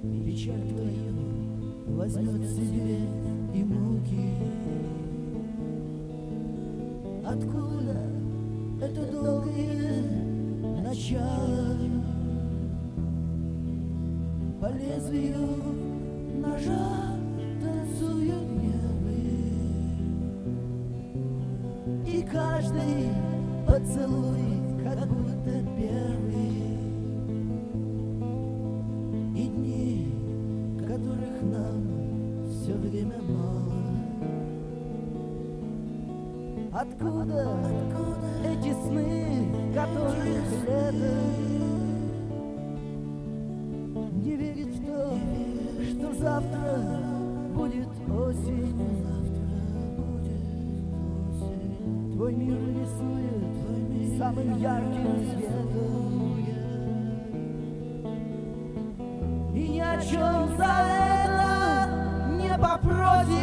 печаль твою возьмет себе и муки. Откуда это долгое начало? По лезвию ножа танцуют нервы, и каждый поцелуй как будто первый. И дни, которых нам все время мало. Откуда эти сны, которых лето? Не верить в то, что завтра будет осень. Твой мир рисует самым ярким светом, и ни о чем за это не попросишь.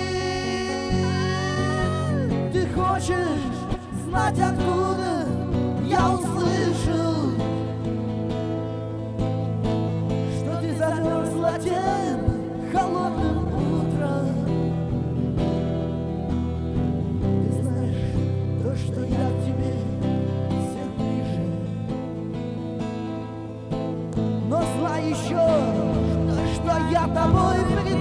Ты хочешь знать, откуда я услышал, что ты замерзла тем холодным утром? Ты знаешь то, что я к тебе всех ближе, но знай еще, что я тобой